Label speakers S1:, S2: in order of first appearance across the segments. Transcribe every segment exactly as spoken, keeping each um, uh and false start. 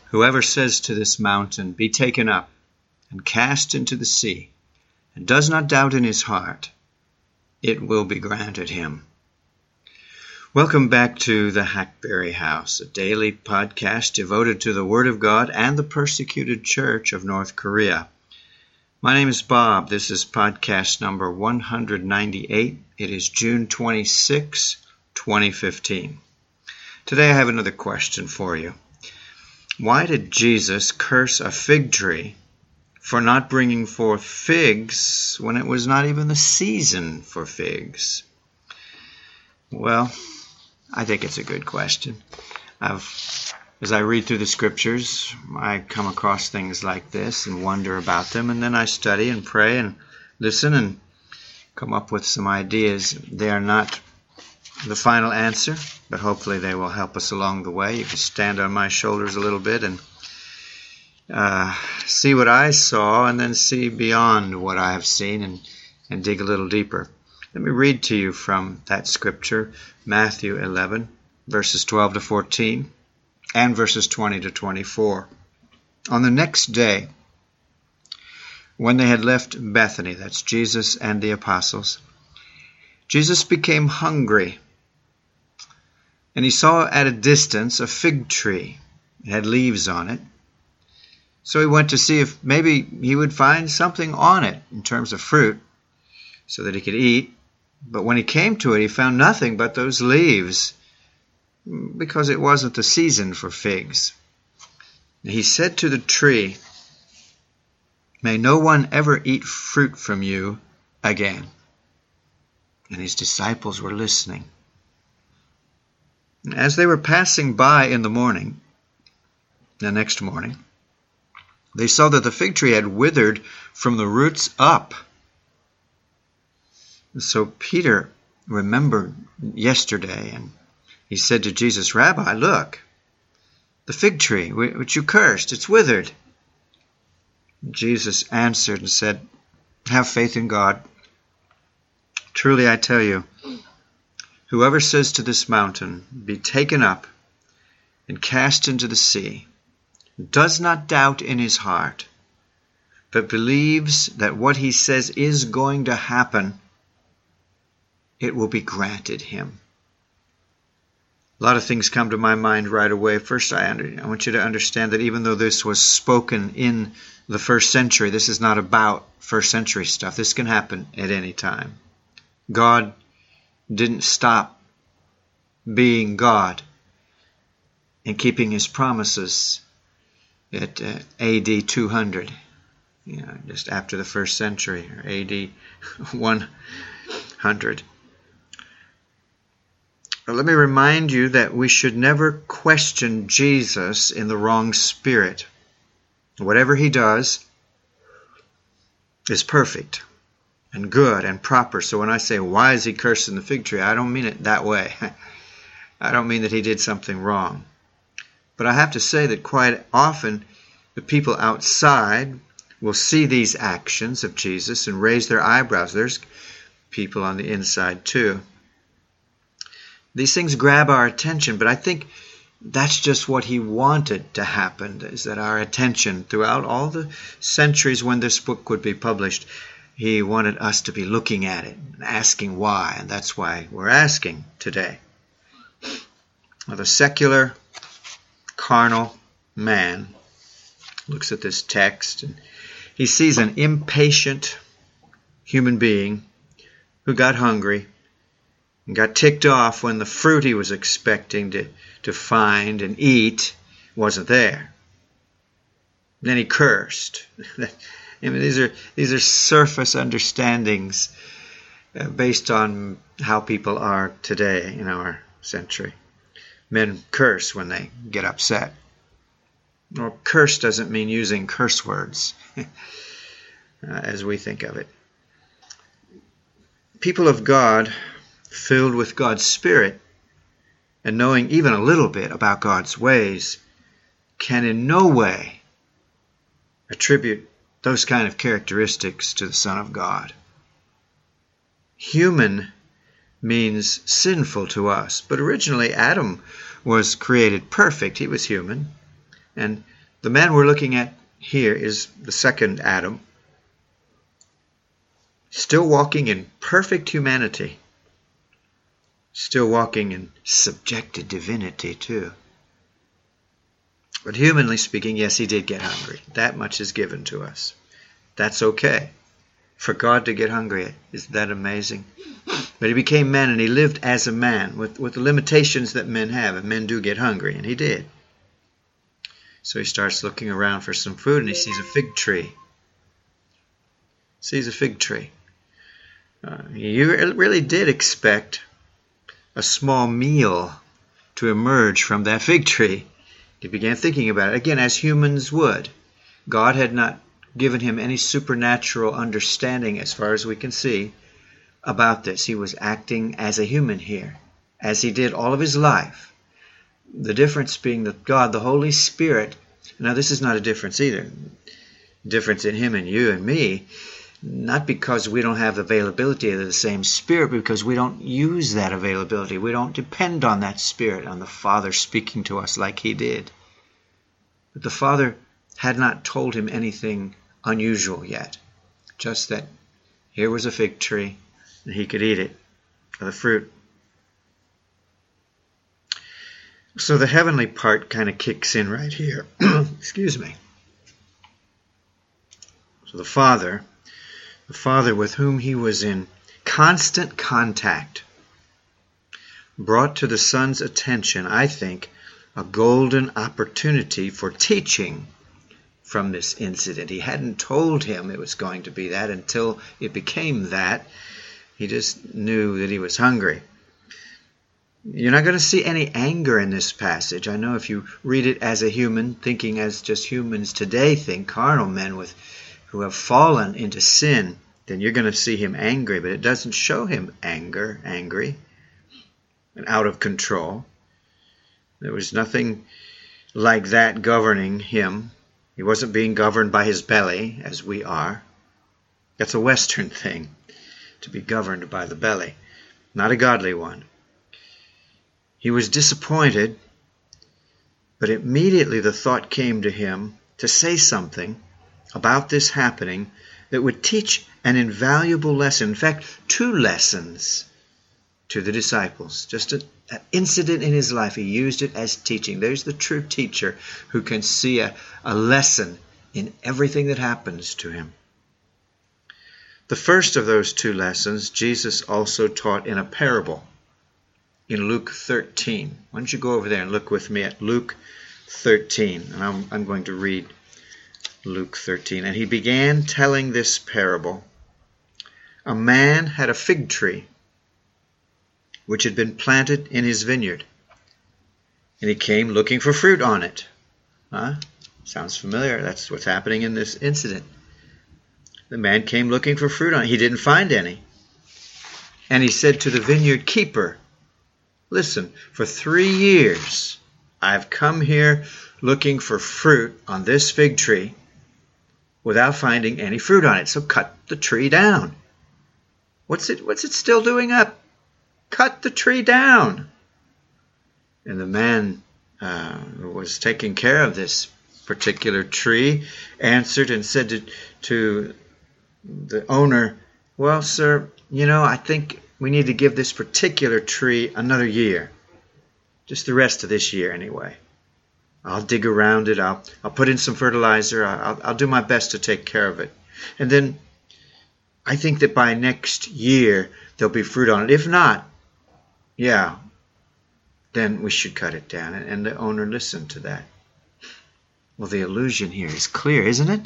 S1: Whoever says to this mountain, be taken up and cast into the sea, and does not doubt in his heart, it will be granted him. Welcome back to the Hackberry House, a daily podcast devoted to the Word of God and the persecuted church of North Korea. My name is Bob. This is podcast number one hundred ninety-eight. It is June twenty-sixth, twenty fifteen. Today I have another question for you. Why did Jesus curse a fig tree for not bringing forth figs when it was not even the season for figs? Well, I think it's a good question. I've, as I read through the scriptures, I come across things like this and wonder about them, and then I study and pray and listen and come up with some ideas. They are not the final answer, but hopefully they will help us along the way. You can stand on my shoulders a little bit and uh, see what I saw, and then see beyond what I have seen and, and dig a little deeper. Let me read to you from that scripture, Matthew eleven, verses twelve to fourteen, and verses twenty to twenty-four. On the next day, when they had left Bethany, that's Jesus and the apostles, Jesus became hungry, and he saw at a distance a fig tree. It had leaves on it. So he went to see if maybe he would find something on it in terms of fruit so that he could eat. But when he came to it, he found nothing but those leaves, because it wasn't the season for figs. He said to the tree, "May no one ever eat fruit from you again." And his disciples were listening. As they were passing by in the morning, the next morning, they saw that the fig tree had withered from the roots up. So Peter remembered yesterday, and he said to Jesus, "Rabbi, look, the fig tree which you cursed, it's withered." Jesus answered and said, "Have faith in God. Truly I tell you, whoever says to this mountain, be taken up and cast into the sea, does not doubt in his heart, but believes that what he says is going to happen, it will be granted him." A lot of things come to my mind right away. First, I, under, I want you to understand that even though this was spoken in the first century, this is not about first century stuff. This can happen at any time. God didn't stop being God and keeping his promises at uh, A D two hundred, you know, just after the first century, or A D one hundred. But let me remind you that we should never question Jesus in the wrong spirit. Whatever he does is perfect and good and proper. So when I say, why is he cursing the fig tree? I don't mean it that way. I don't mean that he did something wrong. But I have to say that quite often the people outside will see these actions of Jesus and raise their eyebrows. There's people on the inside too. These things grab our attention, but I think that's just what he wanted to happen, is that our attention throughout all the centuries when this book would be published, he wanted us to be looking at it and asking why, and that's why we're asking today. Now, the secular, carnal man looks at this text and he sees an impatient human being who got hungry and got ticked off when the fruit he was expecting to, to find and eat wasn't there. Then he cursed. I mean, these are these are surface understandings uh, based on how people are today in our century. Men curse when they get upset. Well, curse doesn't mean using curse words uh, as we think of it. People of God, filled with God's Spirit and knowing even a little bit about God's ways, can in no way attribute those kind of characteristics to the Son of God. Human means sinful to us, but originally Adam was created perfect. He was human, and The man we're looking at here is the second Adam, still walking in perfect humanity, still walking in subjected divinity too. But humanly speaking, yes, he did get hungry. That much is given to us. That's okay. For God to get hungry, isn't that amazing? But he became man and he lived as a man with, with the limitations that men have. And men do get hungry, and he did. So he starts looking around for some food and he sees a fig tree. Sees a fig tree. Uh, he really did expect a small meal to emerge from that fig tree. He began thinking about it, again, as humans would. God had not given him any supernatural understanding, as far as we can see, about this. He was acting as a human here, as he did all of his life. The difference being that God, the Holy Spirit, now this is not a difference either. Difference in him and you and me, not because we don't have the availability of the same Spirit, but because we don't use that availability. We don't depend on that Spirit, on the Father speaking to us like he did. But the Father had not told him anything unusual yet. Just that here was a fig tree and he could eat it, the fruit. So the heavenly part kind of kicks in right here. Excuse me. So the Father, the Father with whom he was in constant contact, brought to the Son's attention, I think, a golden opportunity for teaching from this incident. He hadn't told him it was going to be that until it became that. He just knew that he was hungry. You're not going to see any anger in this passage. I know if you read it as a human, thinking as just humans today think, carnal men with who have fallen into sin, then you're going to see him angry. But it doesn't show him anger, angry, and out of control. There was nothing like that governing him. He wasn't being governed by his belly, as we are. That's a Western thing, to be governed by the belly, not a godly one. He was disappointed, but immediately the thought came to him to say something about this happening that would teach an invaluable lesson, in fact, two lessons to the disciples. Just a, an incident in his life, he used it as teaching. There's the true teacher who can see a, a lesson in everything that happens to him. The first of those two lessons, Jesus also taught in a parable in Luke thirteen. Why don't you go over there and look with me at Luke thirteen. And I'm, I'm going to read Luke thirteen. And he began telling this parable. A man had a fig tree which had been planted in his vineyard, and he came looking for fruit on it. Huh? Sounds familiar. That's what's happening in this incident. The man came looking for fruit on it. He didn't find any. And he said to the vineyard keeper, listen, for three years I've come here looking for fruit on this fig tree without finding any fruit on it. So cut the tree down. What's it, what's it still doing up? Cut the tree down. And the man uh, who was taking care of this particular tree answered and said to, to the owner, well, sir, you know, I think we need to give this particular tree another year. Just the rest of this year anyway. I'll dig around it. I'll, I'll put in some fertilizer. I'll, I'll do my best to take care of it. And then I think that by next year there'll be fruit on it. If not, yeah, then we should cut it down. And, and the owner listened to that. Well, the allusion here is clear, isn't it?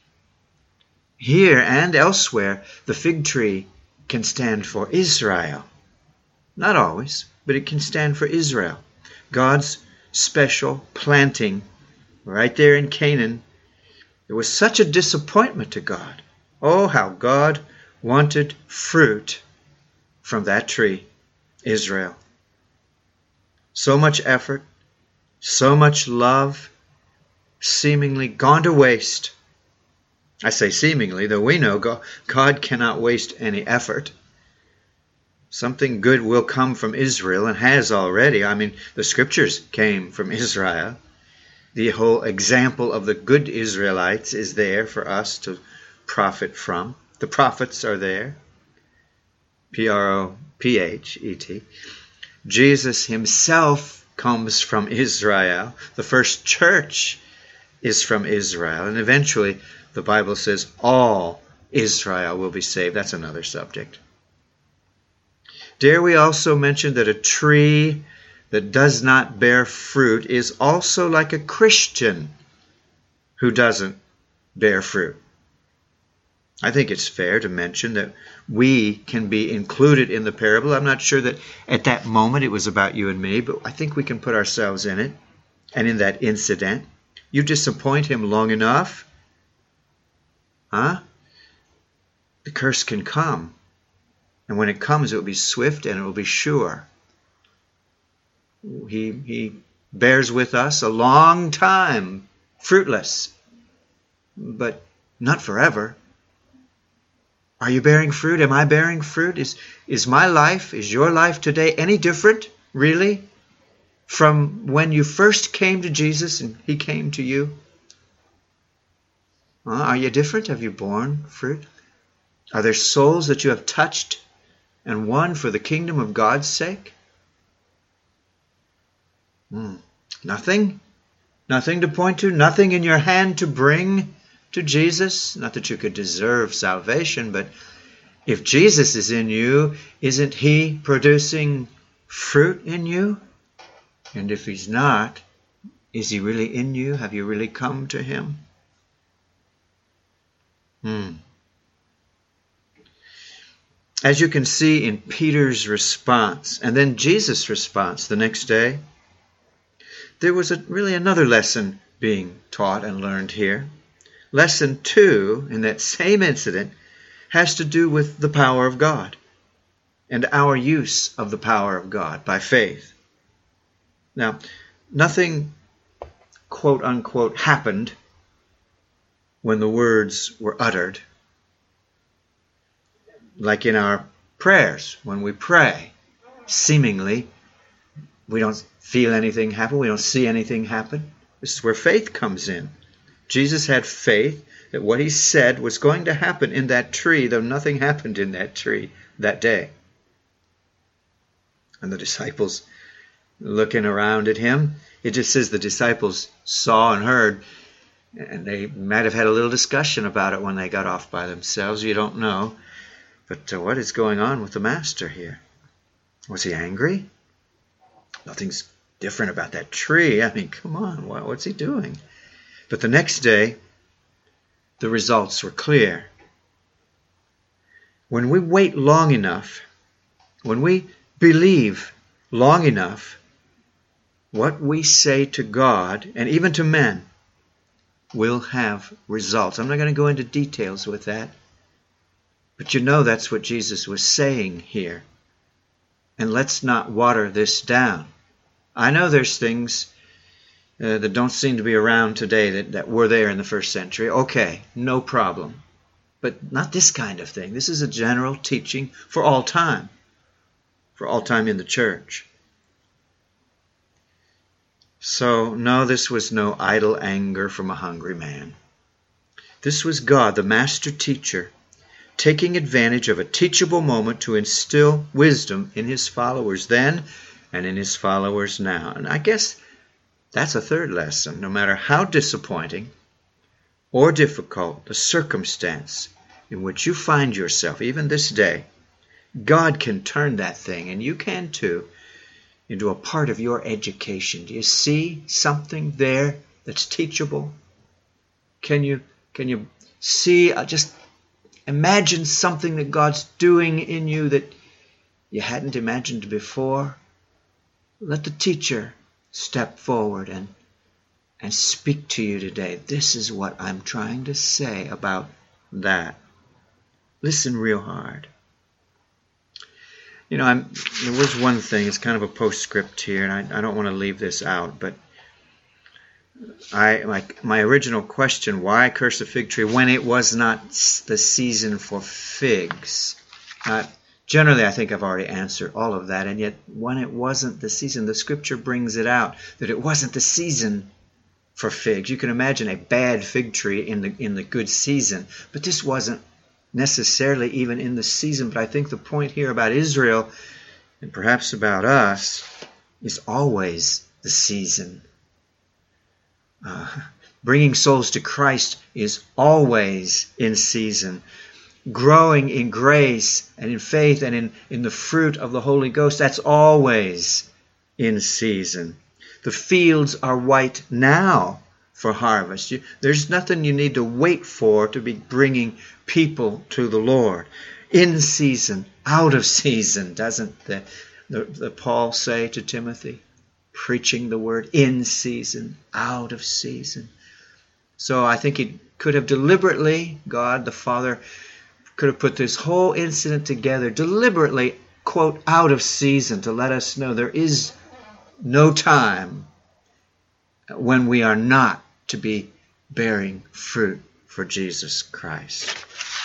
S1: Here and elsewhere, the fig tree can stand for Israel. Not always, but it can stand for Israel. God's special planting right there in Canaan. It was such a disappointment to God. Oh, how God wanted fruit from that tree, Israel. So much effort, so much love, seemingly gone to waste. I say seemingly, though we know God cannot waste any effort. Something good will come from Israel and has already. I mean, the scriptures came from Israel. The whole example of the good Israelites is there for us to profit from. The prophets are there. P R O P H E T. Jesus himself comes from Israel. The first church is from Israel. And eventually, the Bible says all Israel will be saved. That's another subject. Dare we also mention that a tree that does not bear fruit is also like a Christian who doesn't bear fruit. I think it's fair to mention that we can be included in the parable. I'm not sure that at that moment it was about you and me, but I think we can put ourselves in it and in that incident. You disappoint him long enough, huh? The curse can come. And when it comes, it will be swift and it will be sure. He, he bears with us a long time, fruitless, but not forever. Are you bearing fruit? Am I bearing fruit? Is, is my life, is your life today any different, really, from when you first came to Jesus and he came to you? Uh, are you different? Have you borne fruit? Are there souls that you have touched and won for the kingdom of God's sake? Hmm. Nothing? Nothing to point to? Nothing in your hand to bring to Jesus? Not that you could deserve salvation, but if Jesus is in you, isn't he producing fruit in you? And if he's not, is he really in you? Have you really come to him? Hmm. As you can see in Peter's response, and then Jesus' response the next day, there was a, really another lesson being taught and learned here. Lesson two, in that same incident, has to do with the power of God and our use of the power of God by faith. Now, nothing, quote unquote, happened when the words were uttered. Like in our prayers, when we pray, seemingly, we don't feel anything happen. We don't see anything happen. This is where faith comes in. Jesus had faith that what he said was going to happen in that tree, though nothing happened in that tree that day. And the disciples looking around at him, it just says the disciples saw and heard, and they might have had a little discussion about it when they got off by themselves. You don't know. But uh, what is going on with the master here? Was he angry? Nothing's different about that tree. I mean, come on, what, what's he doing? But the next day, the results were clear. When we wait long enough, when we believe long enough, what we say to God and even to men will have results. I'm not going to go into details with that. But you know that's what Jesus was saying here. And let's not water this down. I know there's things uh, that don't seem to be around today that, that were there in the first century. Okay, no problem. But not this kind of thing. This is a general teaching for all time. For all time in the church. So, no, this was no idle anger from a hungry man. This was God, the master teacher, taking advantage of a teachable moment to instill wisdom in his followers then and in his followers now. And I guess that's a third lesson. No matter how disappointing or difficult the circumstance in which you find yourself, even this day, God can turn that thing, and you can too, into a part of your education. Do you see something there that's teachable? Can you, can you see uh, just imagine something that God's doing in you that you hadn't imagined before? Let the teacher step forward and, and speak to you today. This is what I'm trying to say about that. Listen real hard. You know, I'm, there was one thing, it's kind of a postscript here, and I, I don't want to leave this out, but I like my original question, why curse a fig tree when it was not the season for figs? Uh, generally, I think I've already answered all of that, and yet when it wasn't the season, the scripture brings it out, that it wasn't the season for figs. You can imagine a bad fig tree in the in the good season, but this wasn't necessarily even in the season. But I think the point here about Israel, and perhaps about us, is always the season. Uh, bringing souls to Christ is always in season. Growing in grace and in faith and in, in the fruit of the Holy Ghost, that's always in season. The fields are white now for harvest. You, there's nothing you need to wait for to be bringing people to the Lord. In season, out of season, doesn't the, the, the Paul say to Timothy? Preaching the word in season, out of season. So I think he could have deliberately, God the Father, could have put this whole incident together deliberately, quote, out of season, to let us know there is no time when we are not to be bearing fruit for Jesus Christ.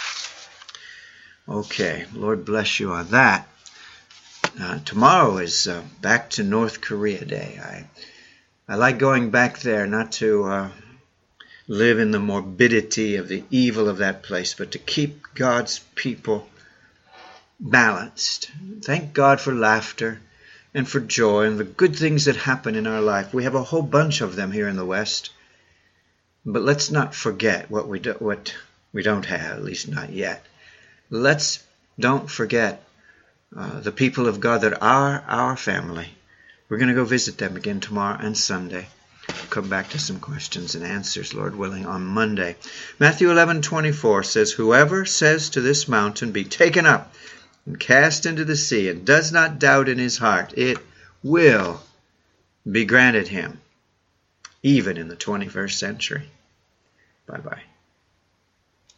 S1: Okay, Lord bless you on that. Uh, tomorrow is uh, back to North Korea Day. I I like going back there, not to uh, live in the morbidity of the evil of that place, but to keep God's people balanced. Thank God for laughter and for joy and the good things that happen in our life. We have a whole bunch of them here in the West. But let's not forget what we do, what we don't have, at least not yet. Let's don't forget uh, the people of God that are our family. We're going to go visit them again tomorrow and Sunday. We'll come back to some questions and answers, Lord willing, on Monday. Matthew eleven twenty-four says, "Whoever says to this mountain, be taken up and cast into the sea, and does not doubt in his heart, it will be granted him," even in the twenty-first century. Bye-bye.